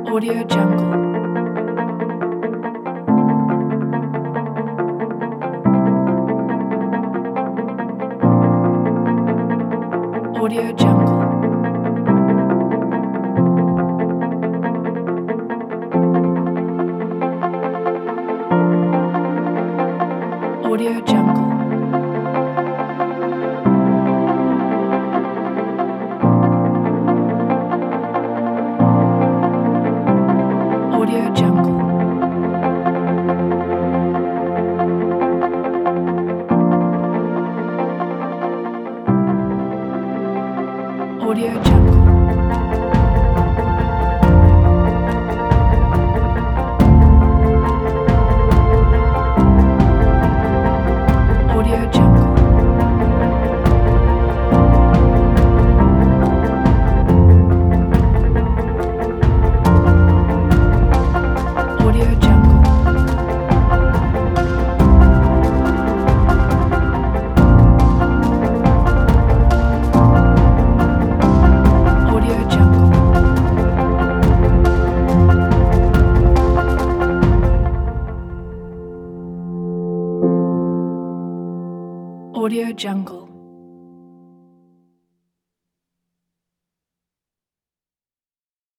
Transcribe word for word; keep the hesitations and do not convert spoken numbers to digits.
Audio Jungle. Audio Jungle. Audio Jungle. Audio Jungle. Audio Jungle. Audio Jungle. Audio Jungle. Audio Jungle. Audio Jungle.